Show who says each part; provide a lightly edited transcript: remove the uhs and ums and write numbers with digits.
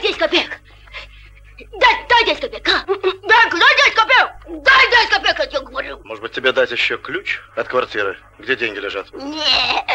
Speaker 1: 10 копеек. Дай 10 копеек, а? Дай 10 копеек! Дай 10 копеек, я тебе говорю.
Speaker 2: Может быть, тебе дать еще ключ от квартиры, где деньги лежат?
Speaker 1: Нет.